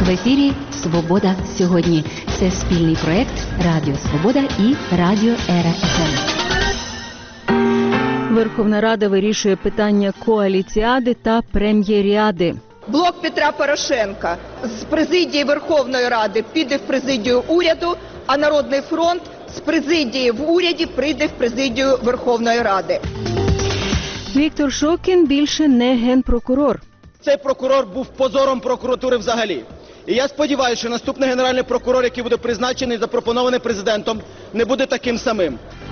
В ефірі «Свобода сьогодні». Це спільний проєкт Радіо Свобода і Радіо Ера ФМ. Верховна Рада вирішує питання коаліціади та прем'єріади. Блок Петра Порошенка з президії Верховної Ради піде в президію уряду, а Народний фронт з президії в уряді прийде в президію Верховної Ради. Віктор Шокін більше не генпрокурор. Цей прокурор був позором прокуратури взагалі. І я сподіваюся, що наступний генеральний прокурор, який буде призначений, запропонований президентом, не буде таким самим.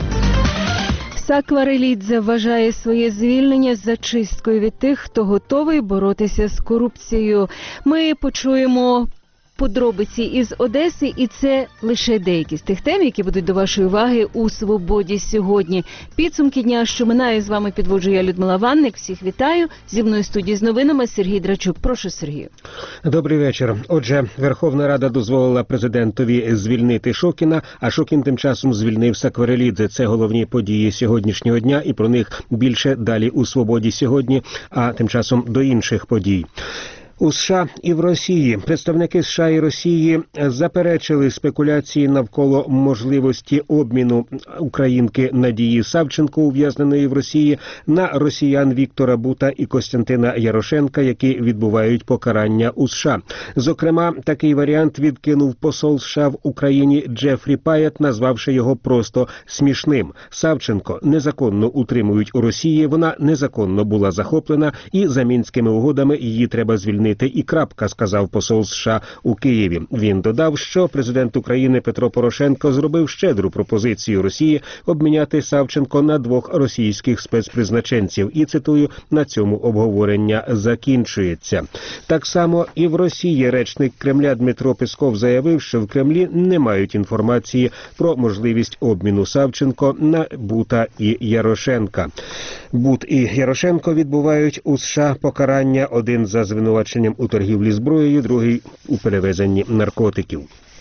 Сакварелідзе вважає своє звільнення зачисткою від тих, хто готовий боротися з корупцією. Ми почуємо подробиці із Одеси, і це лише деякі з тих тем, які будуть до вашої уваги у «Свободі сьогодні». Підсумки дня, що минає, з вами підводжу я, Людмила Ванник. Всіх вітаю. Зі мною в студії з новинами Сергій Драчук. Прошу, Сергію. Добрий вечір. Отже, Верховна Рада дозволила президентові звільнити Шокіна, а Шокін тим часом звільнив Сакварелідзе. Це головні події сьогоднішнього дня, і про них більше далі у «Свободі сьогодні», а тим часом до інших подій. У США і в Росії представники США і Росії заперечили спекуляції навколо можливості обміну українки Надії Савченко, ув'язненої в Росії, на росіян Віктора Бута і Костянтина Ярошенка, які відбувають покарання у США. Зокрема, такий варіант відкинув посол США в Україні Джефрі Паєт, назвавши його просто смішним. Савченко незаконно утримують у Росії, вона незаконно була захоплена, і за Мінськими угодами її треба звільнити. І крапка, сказав посол США у Києві. Він додав, що президент України Петро Порошенко зробив щедру пропозицію Росії обміняти Савченко на 2 російських спецпризначенців. І, цитую, на цьому обговорення закінчується. Так само і в Росії речник Кремля Дмитро Песков заявив, що в Кремлі не мають інформації про можливість обміну Савченко на Бута і Ярошенка. Бут і Ярошенко відбувають у США покарання, один за звинуваченням у торгівлі зброєю, другий у перевезенні наркотиків.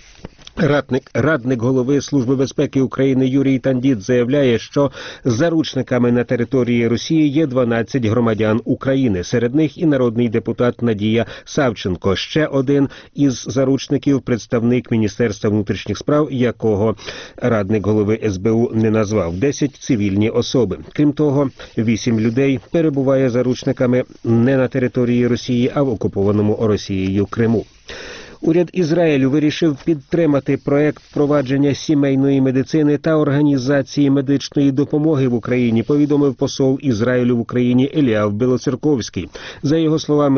Радник голови Служби безпеки України Юрій Тандіт заявляє, що заручниками на території Росії є 12 громадян України. Серед них і народний депутат Надія Савченко. Ще один із заручників – представник Міністерства внутрішніх справ, якого радник голови СБУ не назвав. 10 цивільні особи. Крім того, 8 людей перебуває заручниками не на території Росії, а в окупованому Росією Криму. Уряд Ізраїлю вирішив підтримати проект впровадження сімейної медицини та організації медичної допомоги в Україні, повідомив посол Ізраїлю в Україні Еліав Білоцерковський. За його словами,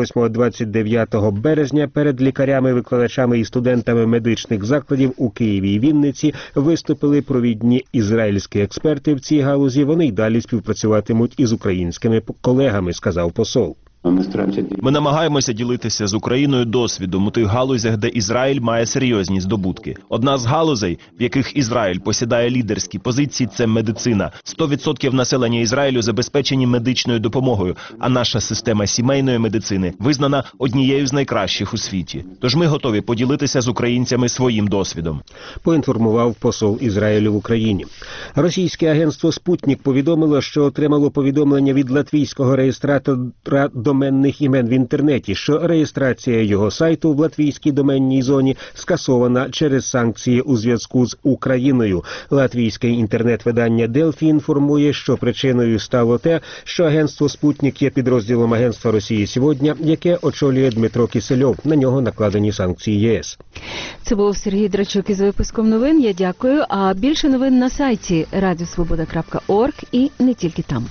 28-29 березня перед лікарями, викладачами і студентами медичних закладів у Києві і Вінниці виступили провідні ізраїльські експерти в цій галузі. Вони й далі співпрацюватимуть із українськими колегами, сказав посол. Ми намагаємося ділитися з Україною досвідом у тих галузях, де Ізраїль має серйозні здобутки. Одна з галузей, в яких Ізраїль посідає лідерські позиції, це медицина. 100% населення Ізраїлю забезпечені медичною допомогою, а наша система сімейної медицини визнана однією з найкращих у світі. Тож ми готові поділитися з українцями своїм досвідом. Поінформував посол Ізраїлю в Україні. Російське агентство «Спутник» повідомило, що отримало повідомлення від латвійського реєстратора доменних імен в інтернеті, що реєстрація його сайту в латвійській доменній зоні скасована через санкції у зв'язку з Україною. Латвійське інтернет-видання «Делфі» інформує, що причиною стало те, що агентство «Спутник» є підрозділом агентства «Росії сьогодні», яке очолює Дмитро Кисельов. На нього накладені санкції ЄС. Це був Сергій Драчук із випуском новин. Я дякую. А більше новин на сайті radiosvoboda.org і не тільки там.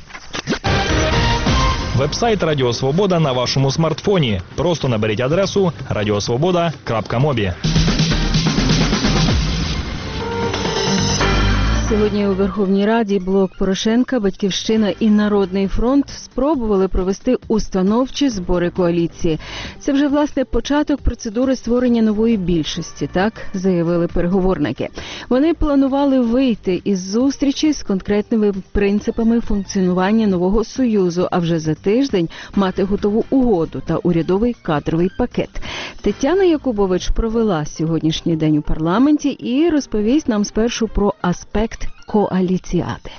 Веб-сайт Радіо Свобода на вашому смартфоні. Просто наберіть адресу radiosvoboda.mobi. Сьогодні у Верховній Раді блок Порошенка, Батьківщина і Народний фронт спробували провести установчі збори коаліції. Це вже, власне, початок процедури створення нової більшості, так заявили переговорники. Вони планували вийти із зустрічі з конкретними принципами функціонування нового союзу, а вже за тиждень мати готову угоду та урядовий кадровий пакет. Тетяна Якубович провела сьогоднішній день у парламенті і розповість нам спершу про аспект коаліціади.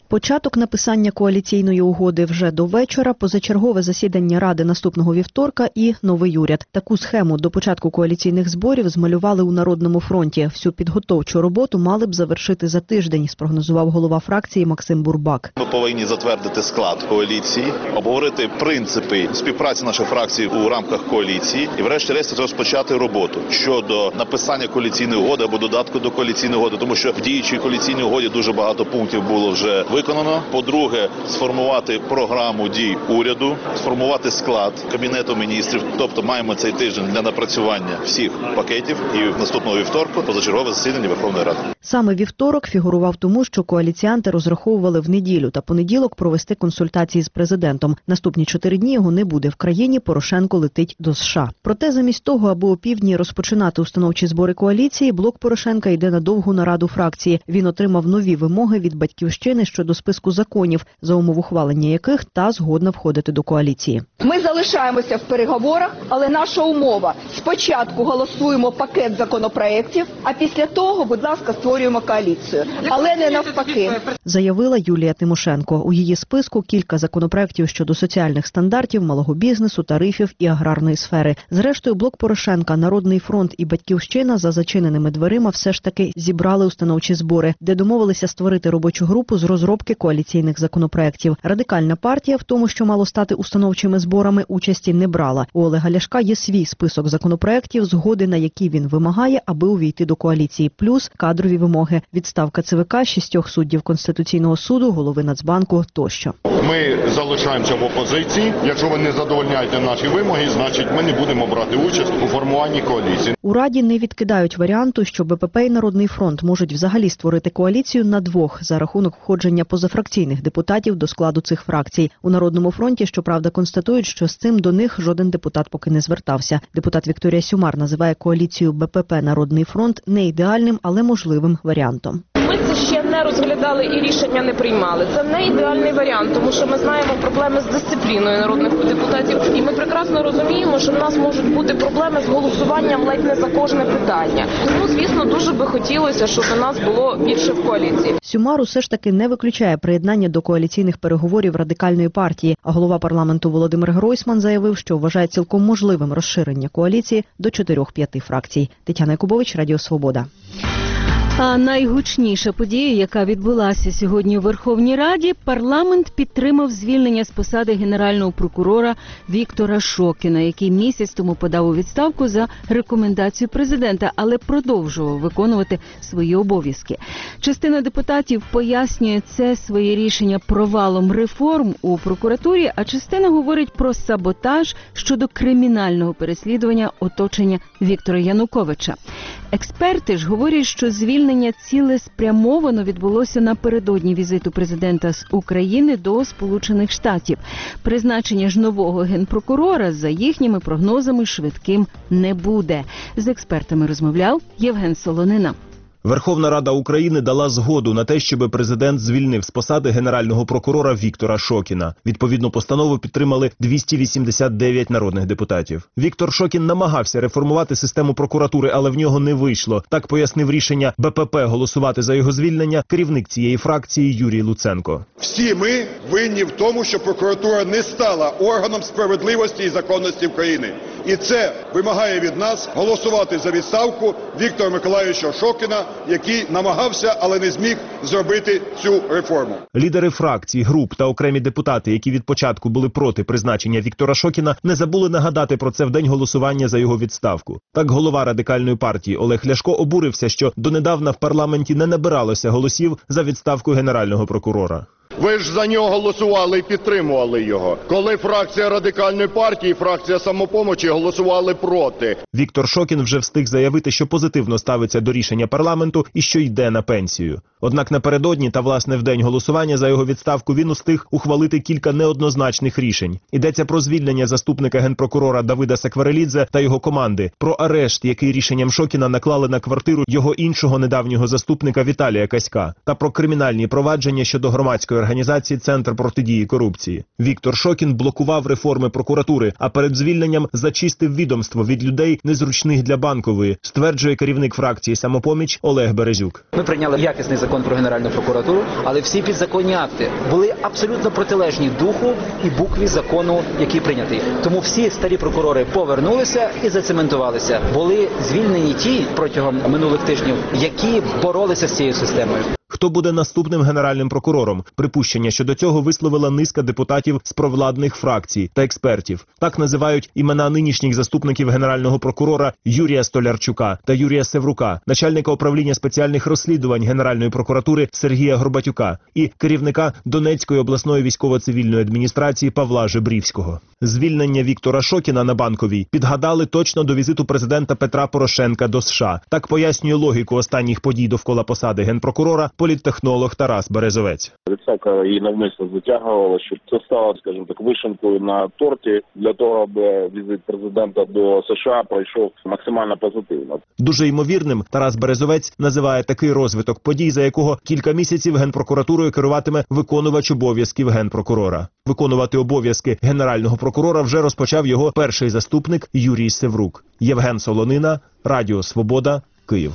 Початок написання коаліційної угоди вже до вечора, позачергове засідання Ради наступного вівторка і новий уряд. Таку схему до початку коаліційних зборів змалювали у Народному фронті. Всю підготовчу роботу мали б завершити за тиждень, спрогнозував голова фракції Максим Бурбак. Ми повинні затвердити склад коаліції, обговорити принципи співпраці наших фракцій у рамках коаліції і врешті-решт розпочати роботу щодо написання коаліційної угоди або додатку до коаліційної угоди, тому що в діючій коаліційній угоді дуже багато пунктів було вже виконано. По-друге, сформувати програму дій уряду, сформувати склад Кабінету міністрів. Тобто маємо цей тиждень для напрацювання всіх пакетів і наступного вівторку позачергове засідання Верховної Ради. Саме вівторок фігурував тому, що коаліціанти розраховували в неділю та понеділок провести консультації з президентом. Наступні 4 дні його не буде в країні, Порошенко летить до США. Проте замість того, аби опівдні розпочинати установчі збори коаліції, блок Порошенка йде на довгу нараду фракції. Він отримав нові вимоги від Батьківщини щодо списку законів, за умов ухвалення яких та згодна входити до коаліції. Ми залишаємося в переговорах, але наша умова – спочатку голосуємо пакет законопроєктів, а після того, будь ласка, створюємо коаліцію. Але не навпаки. Заявила Юлія Тимошенко. У її списку кілька законопроєктів щодо соціальних стандартів, малого бізнесу, тарифів і аграрної сфери. Зрештою, блок Порошенка, Народний фронт і Батьківщина за зачиненими дверима все ж таки зібрали установчі збори, де домовилися створити робочу групу з розробки коаліційних законопроєктів. Радикальна партія в тому, що мало стати установчими зборами, участі не брала. У Олега Ляшка є свій список законопроєктів, згоди на які він вимагає, аби увійти до коаліції. Плюс кадрові вимоги. Відставка ЦВК, 6 суддів Конституційного суду, голови Нацбанку тощо. Ми залишаємося в опозиції. Якщо ви не задовольняєте наші вимоги, значить ми не будемо брати участь у формуванні коаліції. У Раді не відкидають варіанту, що БПП і Народний фронт можуть взагалі створити коаліцію на двох за рахунок входження позафракційних депутатів до складу цих фракцій. У Народному фронті, щоправда, констатують, що з цим до них жоден депутат поки не звертався. Депутат Вікторія Сюмар називає коаліцію БПП Народний фронт не ідеальним, але можливим варіантом. Ми це ще не розглядали і рішення не приймали. Це не ідеальний варіант, тому що ми знаємо проблеми з дисципліною народних депутатів. І ми прекрасно розуміємо, що в нас можуть бути проблеми з голосуванням ледь не за кожне питання. Тому, звісно, дуже би хотілося, щоб у нас було більше в коаліції. Сюмар усе ж таки не виключає приєднання до коаліційних переговорів Радикальної партії. А голова парламенту Володимир Гройсман заявив, що вважає цілком можливим розширення коаліції до 4-5 фракцій. Тетяна Якубович, Радіо Свобода. А найгучніша подія, яка відбулася сьогодні у Верховній Раді, парламент підтримав звільнення з посади генерального прокурора Віктора Шокіна, який місяць тому подав у відставку за рекомендацією президента, але продовжував виконувати свої обов'язки. Частина депутатів пояснює це своє рішення провалом реформ у прокуратурі, а частина говорить про саботаж щодо кримінального переслідування оточення Віктора Януковича. Експерти ж говорять, що звільнення цілеспрямовано відбулося напередодні візиту президента з України до Сполучених Штатів. Призначення ж нового генпрокурора, за їхніми прогнозами, швидким не буде. З експертами розмовляв Євген Солонина. Верховна Рада України дала згоду на те, щоб президент звільнив з посади генерального прокурора Віктора Шокіна. Відповідну постанову підтримали 289 народних депутатів. Віктор Шокін намагався реформувати систему прокуратури, але в нього не вийшло. Так пояснив рішення БПП голосувати за його звільнення керівник цієї фракції Юрій Луценко. Всі ми винні в тому, що прокуратура не стала органом справедливості і законності України. І це вимагає від нас голосувати за відставку Віктора Миколайовича Шокіна, який намагався, але не зміг зробити цю реформу. Лідери фракцій, груп та окремі депутати, які від початку були проти призначення Віктора Шокіна, не забули нагадати про це в день голосування за його відставку. Так голова Радикальної партії Олег Ляшко обурився, що донедавна в парламенті не набиралося голосів за відставку генерального прокурора. Ви ж за нього голосували і підтримували його. Коли фракція Радикальної партії і фракція Самопомочі голосували проти. Віктор Шокін вже встиг заявити, що позитивно ставиться до рішення парламенту і що йде на пенсію. Однак напередодні та, власне, в день голосування за його відставку він устиг ухвалити кілька неоднозначних рішень. Йдеться про звільнення заступника генпрокурора Давида Сакварелідзе та його команди, про арешт, який рішенням Шокіна наклали на квартиру його іншого недавнього заступника Віталія Каська, та про кримінальні провадження щодо громадської громадської організації «Центр протидії корупції». Віктор Шокін блокував реформи прокуратури, а перед звільненням зачистив відомство від людей, незручних для Банкової, стверджує керівник фракції «Самопоміч» Олег Березюк. Ми прийняли якісний закон про Генеральну прокуратуру, але всі підзаконні акти були абсолютно протилежні духу і букві закону, який прийнятий. Тому всі старі прокурори повернулися і зацементувалися. Були звільнені ті протягом минулих тижнів, які боролися з цією системою. Хто буде наступним генеральним прокурором? Припущення щодо цього висловила низка депутатів з провладних фракцій та експертів. Так називають імена нинішніх заступників генерального прокурора Юрія Столярчука та Юрія Севрука, начальника управління спеціальних розслідувань Генеральної прокуратури Сергія Горбатюка і керівника Донецької обласної військово-цивільної адміністрації Павла Жебрівського. Звільнення Віктора Шокіна на Банковій підгадали точно до візиту президента Петра Порошенка до США. Так пояснює логіку останніх подій довкола посади генпрокурора політтехнолог Тарас Березовець. Відставка її навмисно затягувала, щоб це стало, скажімо так, вишенкою на торті для того, аби візит президента до США пройшов максимально позитивно. Дуже ймовірним Тарас Березовець називає такий розвиток подій, за якого кілька місяців Генпрокуратурою керуватиме виконувач обов'язків генпрокурора. Виконувати обов'язки генерального прокурора вже розпочав його перший заступник Юрій Севрук. Євген Солонина, Радіо Свобода, Київ.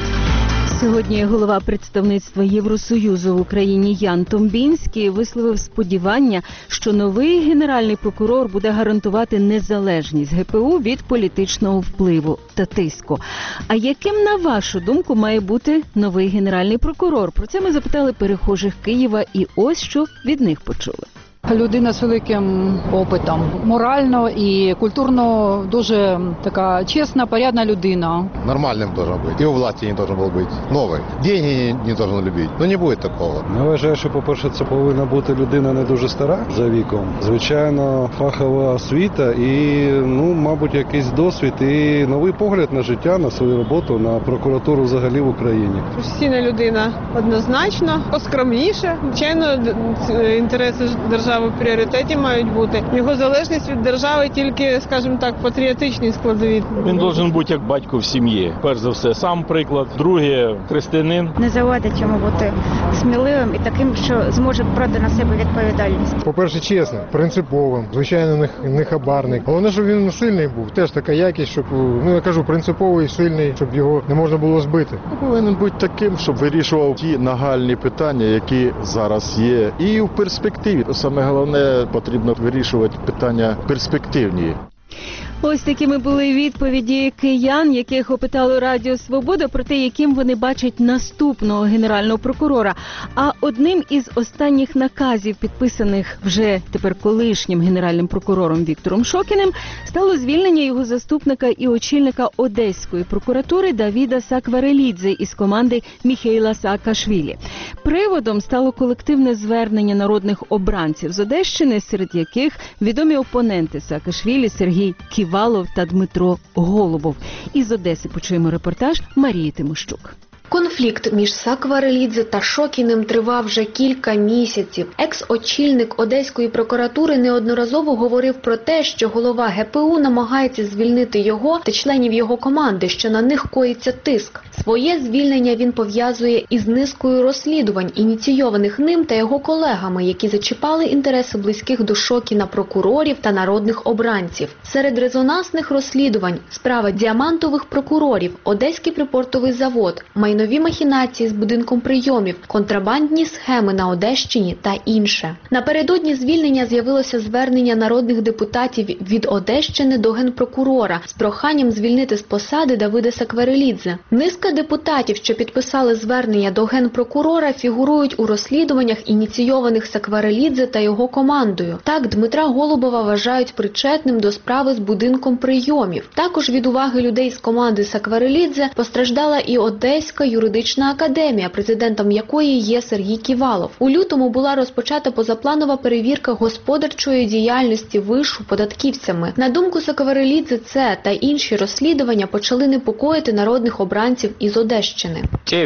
Сьогодні голова представництва Євросоюзу в Україні Ян Томбінський висловив сподівання, що новий генеральний прокурор буде гарантувати незалежність ГПУ від політичного впливу та тиску. А яким, на вашу думку, має бути новий генеральний прокурор? Про це ми запитали перехожих Києва і ось що від них почули. Людина з великим опитом. Морально і культурно дуже така чесна, порядна людина. Нормальным должен быть. И у власти не должен был быть. Новый. Деньги не должен любить. Ну не буде такого. Я вважаю, що, по-перше, це повинна бути людина не дуже стара за віком. Звичайно, фахова освіта і, мабуть, якийсь досвід і новий погляд на життя, на свою роботу, на прокуратуру взагалі в Україні. Професійна людина однозначно, поскромніше. Звичайно, інтереси держави в пріоритеті мають бути. Його залежність від держави тільки, скажімо так, патріотичні складові. Він має бути як батько в сім'ї. Перш за все, сам приклад. Друге, християнин. Не завадить йому бути сміливим і таким, що зможе брати на себе відповідальність. По-перше, чесним, принциповим, звичайно, не хабарник. Головне, щоб він сильний був. Теж така якість, щоб, я кажу, принциповий, сильний, щоб його не можна було збити. Повинен бути таким, щоб вирішував ті нагальні питання, які зараз є. І в перспективі. Саме головне, потрібно вирішувати питання перспективні. Ось такими були відповіді киян, яких опитало Радіо Свобода про те, яким вони бачать наступного генерального прокурора. А одним із останніх наказів, підписаних вже тепер колишнім генеральним прокурором Віктором Шокіним, стало звільнення його заступника і очільника Одеської прокуратури Давіда Сакварелідзе із команди Міхейла Саакашвілі. Приводом стало колективне звернення народних обранців з Одещини, серед яких відомі опоненти Саакашвілі Сергій Ківалов та Дмитро Голубов. Із Одеси почуємо репортаж Марії Тимощук. Конфлікт між Сакварелідзе та Шокіним тривав вже кілька місяців. Екс-очільник Одеської прокуратури неодноразово говорив про те, що голова ГПУ намагається звільнити його та членів його команди, що на них коїться тиск. Своє звільнення він пов'язує із низкою розслідувань, ініційованих ним та його колегами, які зачіпали інтереси близьких до Шокіна прокурорів та народних обранців. Серед резонансних розслідувань – справа діамантових прокурорів, Одеський припортовий завод, майнові махінації з будинком прийомів, контрабандні схеми на Одещині та інше. Напередодні звільнення з'явилося звернення народних депутатів від Одещини до генпрокурора з проханням звільнити з посади Давида Сакварелідзе. Низка депутатів, що підписали звернення до генпрокурора, фігурують у розслідуваннях, ініційованих Сакварелідзе та його командою. Так, Дмитра Голубова вважають причетним до справи з будинком прийомів. Також від уваги людей з команди Сакварелідзе постраждала і Одеська юридична академія, президентом якої є Сергій Ківалов. У лютому була розпочата позапланова перевірка господарчої діяльності вишу податківцями. На думку Сакварелідзе, це та інші розслідування почали непокоїти народних обранців із Одещини.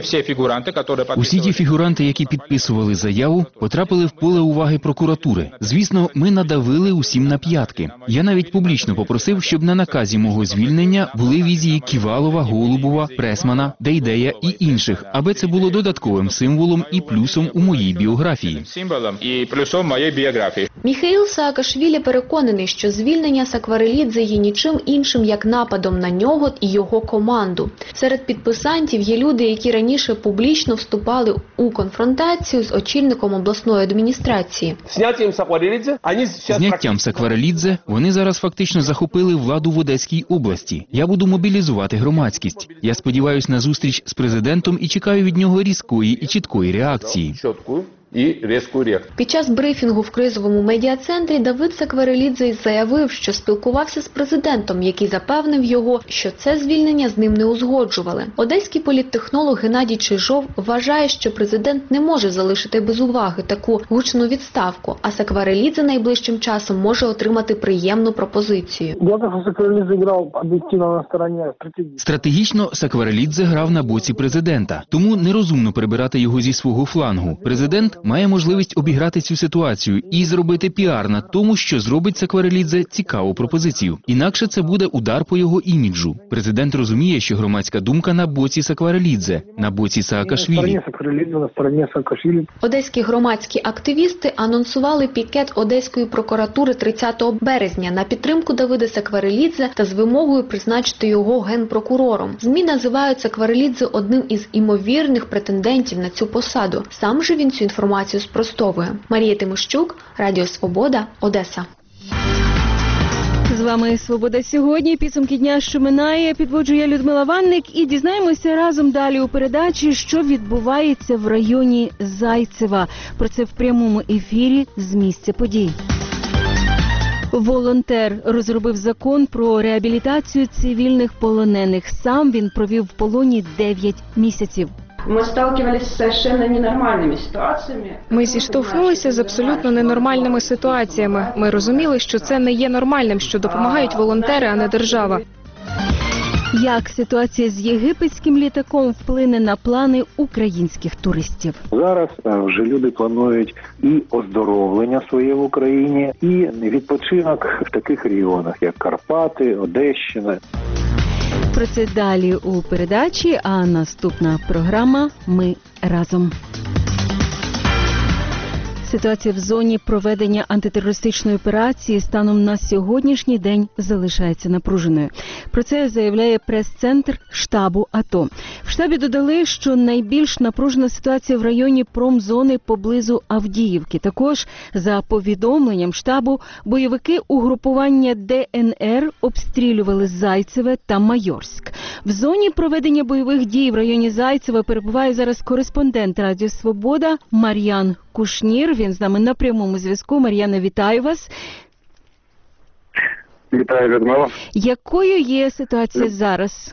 Усі ті фігуранти, які підписували заяву, потрапили в поле уваги прокуратури. Звісно, ми надавили усім на п'ятки. Я навіть публічно попросив, щоб на наказі мого звільнення були візії Ківалова, Голубова, Пресмана, Дейдея і і інших, аби це було додатковим символом і плюсом у моїй біографії. Міхеїл Саакашвілі переконаний, що звільнення Сакварелідзе є нічим іншим, як нападом на нього і його команду. Серед підписантів є люди, які раніше публічно вступали у конфронтацію з очільником обласної адміністрації. Зняттям Сакварелідзе вони зараз фактично захопили владу в Одеській області. Я буду мобілізувати громадськість. Я сподіваюся на зустріч з президентом і чекаю від нього різкої і чіткої реакції. Під час брифінгу в кризовому медіа-центрі Давид Сакварелідзе заявив, що спілкувався з президентом, який запевнив його, що це звільнення з ним не узгоджували. Одеський політтехнолог Геннадій Чижов вважає, що президент не може залишити без уваги таку гучну відставку, а Сакварелідзе найближчим часом може отримати приємну пропозицію. Стратегічно Сакварелідзе грав на боці президента, тому нерозумно прибирати його зі свого флангу. Президент має можливість обіграти цю ситуацію і зробити піар на тому, що зробить Сакварелідзе цікаву пропозицію. Інакше це буде удар по його іміджу. Президент розуміє, що громадська думка на боці Сакварелідзе, на боці Саакашвілі. Одеські громадські активісти анонсували пікет Одеської прокуратури 30 березня на підтримку Давида Сакварелідзе та з вимогою призначити його генпрокурором. ЗМІ називають Сакварелідзе одним із імовірних претендентів на цю посаду. Сам же він цю інформацію спростовує. Марія Тимощук, Радіо Свобода, Одеса. З вами «Свобода сьогодні». Підсумки дня, що минає, підводжу я, Людмила Ванник, і дізнаємося разом далі у передачі, що відбувається в районі Зайцева. Про це в прямому ефірі з місця подій. Волонтер розробив закон про реабілітацію цивільних полонених. Сам він провів в полоні 9 місяців. Ми зіштовхнулися з абсолютно ненормальними ситуаціями. Ми розуміли, що це не є нормальним, що допомагають волонтери, а не держава. Як ситуація з єгипетським літаком вплине на плани українських туристів? Зараз вже люди планують і оздоровлення своє в Україні, і відпочинок в таких регіонах, як Карпати, Одещина. Про це далі у передачі, а наступна програма «Ми разом». Ситуація в зоні проведення антитерористичної операції станом на сьогоднішній день залишається напруженою. Про це заявляє прес-центр штабу АТО. В штабі додали, що найбільш напружена ситуація в районі промзони поблизу Авдіївки. Також, за повідомленням штабу, бойовики угрупування ДНР обстрілювали Зайцеве та Майорськ. В зоні проведення бойових дій в районі Зайцева перебуває зараз кореспондент Радіо Свобода Мар'ян Кушнір. Він з нами на прямому зв'язку. Мар'яна, вітаю вас. Вітаю, Людмила. Якою є ситуація зараз?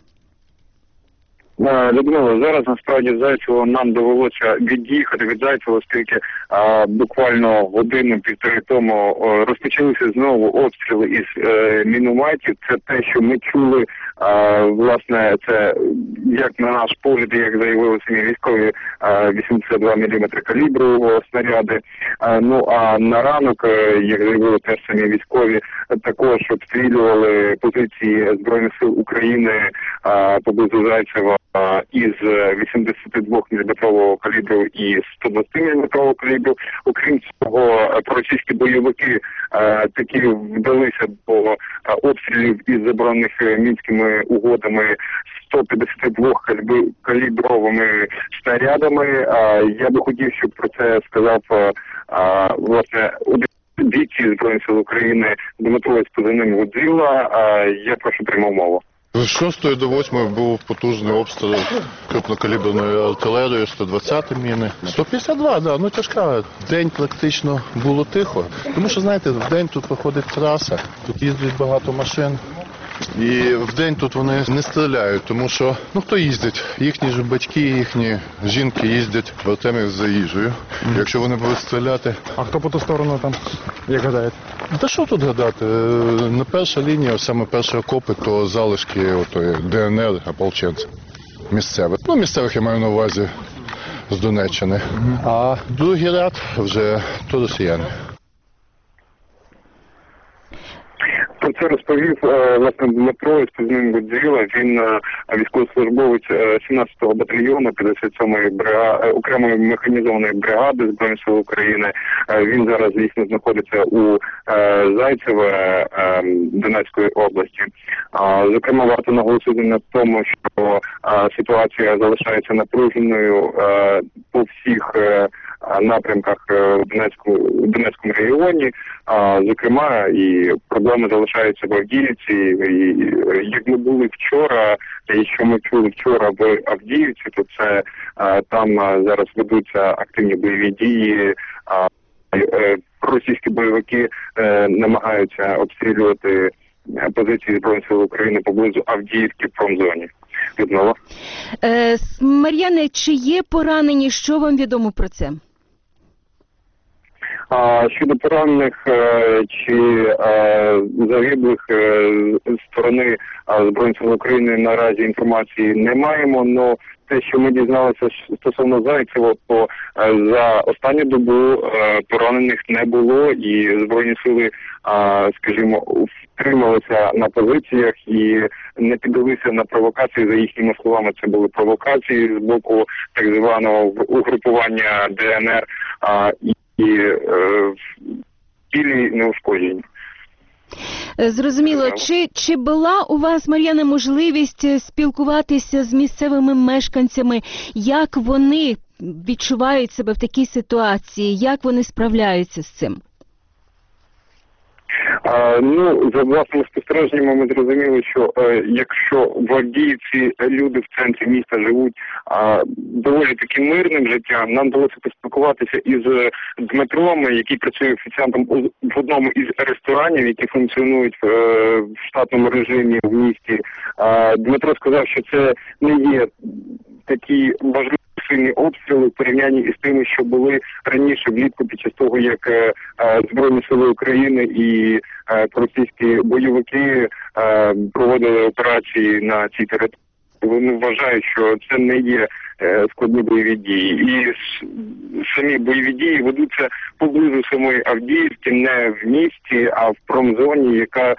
Людмила, зараз насправді з Зайцева нам довелося від'їхати від Зайцева, оскільки буквально годину-півтори тому розпочалися знову обстріли із мінометів. Це те, що ми чули, власне, це як на наш погляд, як заявили самі військові, 82 мм калібру снаряди. Ну а на ранок, як заявили теж самі військові, також обстрілювали позиції Збройних сил України поблизу Зайцева із 82 мм калібру і 120 мм калібру. Окрім цього, російські бойовики таки вдалися до обстрілів із заборонених мінськими угодами 152 калібровими снарядами. Я би хотів, щоб про це сказав власне бійці Збройних сил України Дмитро з позивним Годзіла. Я прошу пряму мову. З 6 до 8 був потужний обстріл крупнокаліберною артилерією, 120 міни. 152, да, ну тяжка. День практично було тихо. Тому що, знаєте, в день тут проходить траса, тут їздить багато машин. І в день тут вони не стріляють, тому що, ну хто їздить? Їхні ж батьки, їхні жінки їздять в Артемів за їжею. Якщо вони будуть стріляти... А хто по ту сторону там, як гадаєте? Та що тут гадати? На перша лінія, саме перші окопи, то залишки отої ДНР, ополченців місцевих. Ну, місцевих я маю на увазі з Донеччини. А другий ряд вже то росіяни. Це розповів власне Дмитро із позивним Годзіла. Він військовослужбовець 17-го батальйону 57-ї окремої механізованої бригади Збройних сил України. Він зараз дійсно знаходиться у Зайцеве Донецької області. Зокрема, варто наголосити на тому, що ситуація залишається напруженою по всіх напрямках в Донецькому регіоні. Зокрема, і проблеми залишаються в Авдіївці. І як ми були вчора, і що ми чули вчора в Авдіївці, то це там зараз ведуться активні бойові дії. Російські бойовики намагаються обстрілювати позиції Збройних сил України поблизу Авдіївки в промзоні. Людмила. Мар'яне, чи є поранені? Що вам відомо про це? Щодо поранених чи загиблих з сторони Збройних сил України наразі інформації не маємо, але те, що ми дізналися стосовно Зайцева, то за останню добу поранених не було, і Збройні сили, скажімо, втрималися на позиціях і не піддалися на провокації. За їхніми словами, це були провокації з боку так званого угрупування ДНР і цілі неушкоджені. Зрозуміло. Чи була у вас, Мар'яна, можливість спілкуватися з місцевими мешканцями? Як вони відчувають себе в такій ситуації? Як вони справляються з цим? За власними спостереженнями ми зрозуміли, що якщо в Авдіївці люди в центрі міста живуть доволі таки мирним життям, нам вдалося поспілкуватися із Дмитром, який працює офіціантом в одному із ресторанів, які функціонують в штатному режимі в місті. Дмитро сказав, що це не є такі важливі сильні обстріли в порівнянні із тими, що були раніше влітку під час того, як Збройні сили України і російські бойовики проводили операції на цій території. Вони вважають, що це не є складні бойові дії. І самі бойові дії ведуться поблизу самої Авдіївки, не в місті, а в промзоні,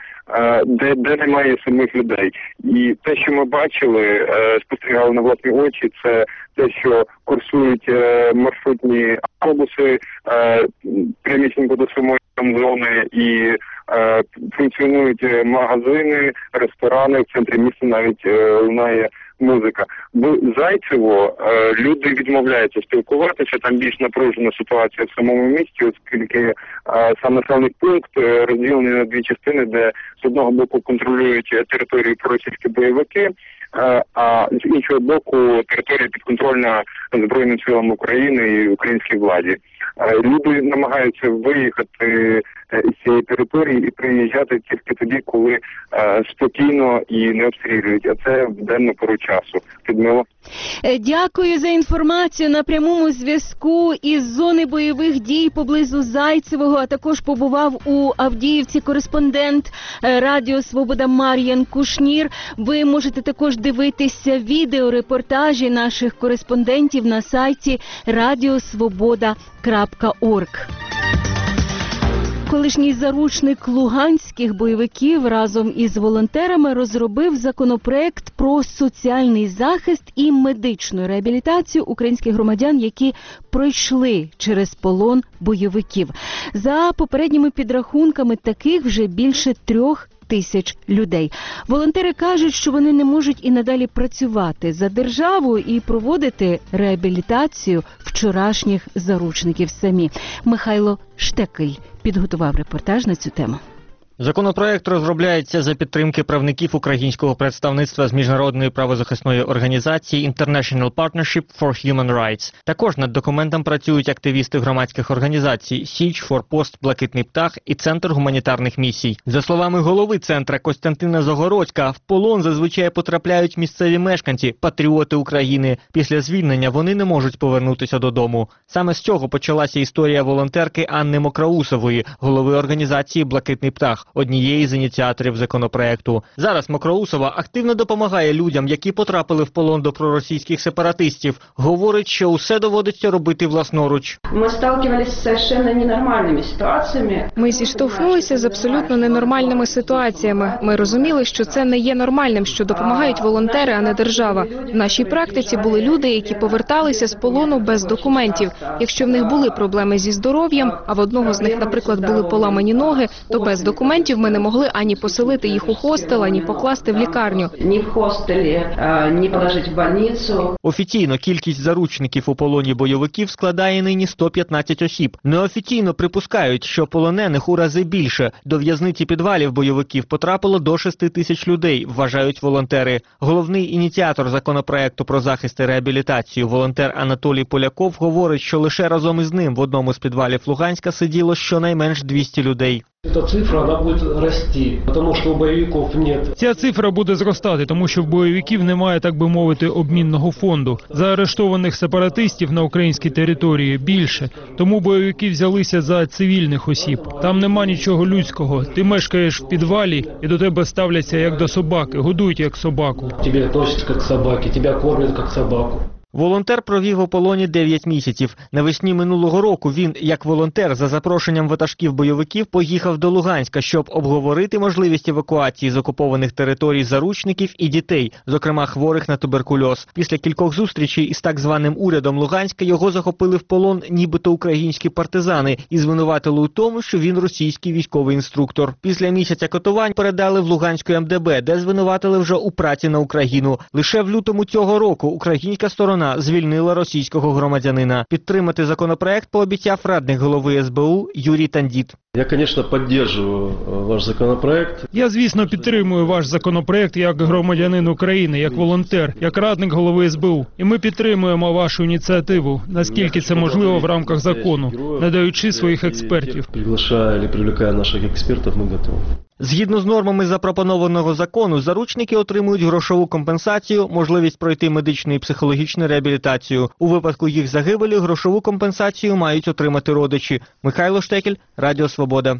де немає самих людей. І те, що ми бачили, спостерігали на власні очі, це те, що курсують маршрутні автобуси прямісінько до самої промзони і функціонують магазини, ресторани, в центрі міста навіть лунає музика. В Зайцево люди відмовляються спілкуватися, там більш напружена ситуація в самому місті, оскільки сам населений пункт розділений на дві частини, де з одного боку контролюють територію проросійські бойовики, а з іншого боку територія підконтрольна Збройним силам України і українській владі. Люди намагаються виїхати з цієї території і приїжджати тільки тоді, коли спокійно і не обстрілюють, а це в денну пору часу. Людмила. Дякую за інформацію. На прямому зв'язку із зони бойових дій поблизу Зайцевого, а також побував у Авдіївці кореспондент Радіо Свобода Мар'ян Кушнір. Ви можете також дивитися відеорепортажі наших кореспондентів на сайті radiosvoboda.org. Колишній заручник луганських бойовиків разом із волонтерами розробив законопроект про соціальний захист і медичну реабілітацію українських громадян, які пройшли через полон бойовиків. За попередніми підрахунками, таких вже більше 3000 людей. Волонтери кажуть, що вони не можуть і надалі працювати за державу і проводити реабілітацію вчорашніх заручників самі. Михайло Штекий підготував репортаж на цю тему. Законопроект розробляється за підтримки правників українського представництва з міжнародної правозахисної організації International Partnership for Human Rights. Також над документом працюють активісти громадських організацій «Січ», «Форпост», «Блакитний птах» і Центр гуманітарних місій. За словами голови центра Костянтина Загородська, в полон зазвичай потрапляють місцеві мешканці, патріоти України. Після звільнення вони не можуть повернутися додому. Саме з цього почалася історія волонтерки Анни Мокраусової, голови організації «Блакитний птах». Єврах, однієї з ініціаторів законопроекту. Зараз Мокроусова активно допомагає людям, які потрапили в полон до проросійських сепаратистів. Говорить, що усе доводиться робити власноруч. Ми сталкивались з совершенно ненормальними ситуаціями. Ми зіштовхнулися з абсолютно ненормальними ситуаціями. Ми розуміли, що це не є нормальним, що допомагають волонтери, а не держава. В нашій практиці були люди, які поверталися з полону без документів. Якщо в них були проблеми зі здоров'ям, а в одного з них, наприклад, були поламані ноги, то без документів ми не могли ані поселити їх у хостел, ані покласти в лікарню. Ні в хостелі, ні положити в больницю. Офіційно кількість заручників у полоні бойовиків складає нині 115 осіб. Неофіційно припускають, що полонених у рази більше. До в'язниці підвалів бойовиків потрапило до 6 тисяч людей, вважають волонтери. Головний ініціатор законопроекту про захист і реабілітацію, волонтер Анатолій Поляков, говорить, що лише разом із ним в одному з підвалів Луганська сиділо щонайменш 200 людей. Ця цифра, вона буде рости, тому що у бойовиків немає. Ця цифра буде зростати, тому що в бойовиків немає, так би мовити, обмінного фонду. Заарештованих сепаратистів на українській території більше, тому бойовики взялися за цивільних осіб. Там нема нічого людського. Ти мешкаєш в підвалі і до тебе ставляться як до собаки, годують як собаку. Тебе относяться як собаки, тебе кормять як собаку. Волонтер провів у полоні 9 місяців. Навесні минулого року він, як волонтер, за запрошенням ватажків бойовиків, поїхав до Луганська, щоб обговорити можливість евакуації з окупованих територій заручників і дітей, зокрема хворих на туберкульоз. Після кількох зустрічей із так званим урядом Луганська його захопили в полон нібито українські партизани і звинуватили у тому, що він російський військовий інструктор. Після місяця катувань передали в Луганську МДБ, де звинуватили вже у праці на Україну. Лише в лютому цього року українська сторона звільнила російського громадянина. Підтримати законопроект пообіцяв радник голови СБУ Юрій Тандіт. Я, звісно, підтримую ваш законопроект. Я, звісно, підтримую ваш законопроект як громадянин України, як волонтер, як радник голови СБУ. І ми підтримуємо вашу ініціативу, наскільки це можливо в рамках закону, надаючи своїх експертів. Приглашає або привлекає наших експертів, ми готові. Згідно з нормами запропонованого закону, заручники отримують грошову компенсацію, можливість пройти медичну і психологічну реабілітацію. У випадку їх загибелі грошову компенсацію мають отримати родичі. Михайло Штекель, Радіо Свобода.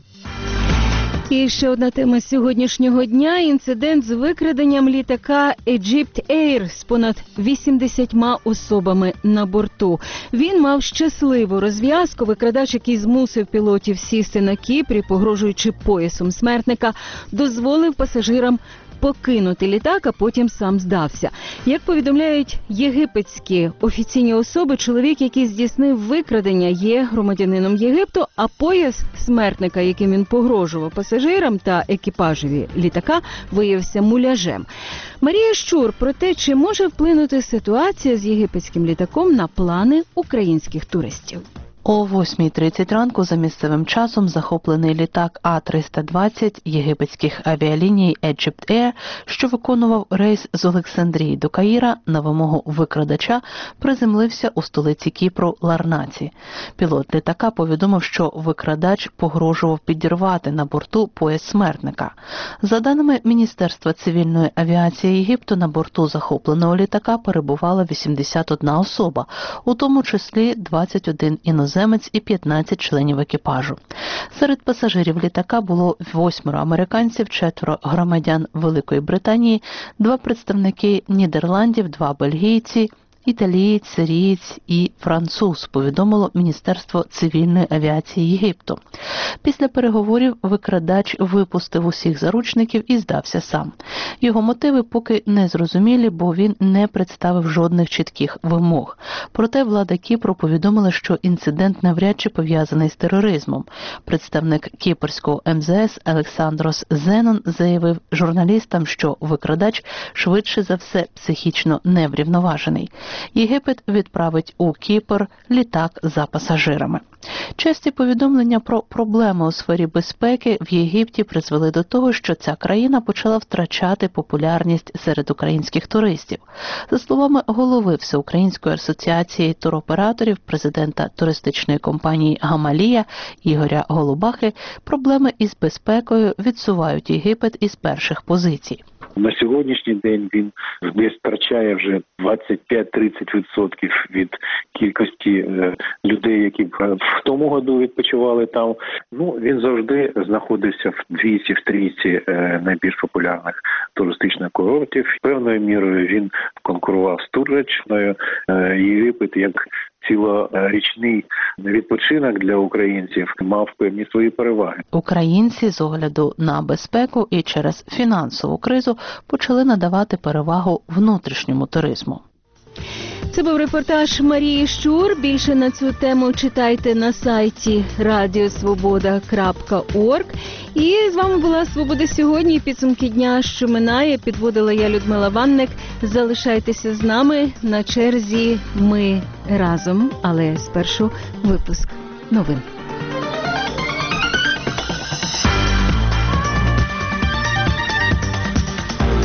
І ще одна тема сьогоднішнього дня – інцидент з викраденням літака Egypt Air з понад 80 особами на борту. Він мав щасливу розв'язку. Викрадач, який змусив пілотів сісти на Кіпрі, погрожуючи поясом смертника, дозволив пасажирам покинути літак, а потім сам здався. Як повідомляють єгипетські офіційні особи, чоловік, який здійснив викрадення, є громадянином Єгипту, а пояс смертника, яким він погрожував пасажирам та екіпажеві літака, виявився муляжем. Марія Щур про те, чи може вплинути ситуація з єгипетським літаком на плани українських туристів. О 8:30 ранку за місцевим часом захоплений літак А-320 єгипетських авіаліній Egypt Air, що виконував рейс з Олександрії до Каїра, на вимогу викрадача приземлився у столиці Кіпру Ларнаці. Пілот літака повідомив, що викрадач погрожував підірвати на борту пояс смертника. За даними Міністерства цивільної авіації Єгипту, на борту захопленого літака перебувала 81 особа, у тому числі 21 іноземець і 15 членів екіпажу. Серед пасажирів літака було 8 американців, 4 громадян Великої Британії, 2 представники Нідерландів, 2 бельгійці, італієць, сирієць і француз, повідомило Міністерство цивільної авіації Єгипту. Після переговорів викрадач випустив усіх заручників і здався сам. Його мотиви поки не зрозумілі, бо він не представив жодних чітких вимог. Проте влада Кіпру повідомила, що інцидент навряд чи пов'язаний з тероризмом. Представник кіпрського МЗС Олександрос Зенон заявив журналістам, що викрадач швидше за все психічно неврівноважений. Єгипет відправить у Кіпр літак за пасажирами. Часті повідомлення про проблеми у сфері безпеки в Єгипті призвели до того, що ця країна почала втрачати популярність серед українських туристів. За словами голови Всеукраїнської асоціації туроператорів, президента туристичної компанії «Гамалія» Ігоря Голубахи, проблеми із безпекою відсувають Єгипет із перших позицій. На сьогоднішній день він десь втрачає вже 25-30% від кількості людей, які в тому году відпочивали там. Він завжди знаходився в двійці, в трійці найбільш популярних туристичних курортів. Певною мірою він конкурував з Туреччиною. Єгипет як цілорічний відпочинок для українців мав певні свої переваги. Українці з огляду на безпеку і через фінансову кризу почали надавати перевагу внутрішньому туризму. Це був репортаж Марії Щур. Більше на цю тему читайте на сайті radiosvoboda.org. І з вами була «Свобода сьогодні». Підсумки дня, що минає, підводила я, Людмила Ванник. Залишайтеся з нами. На черзі ми разом, але спершу випуск новин.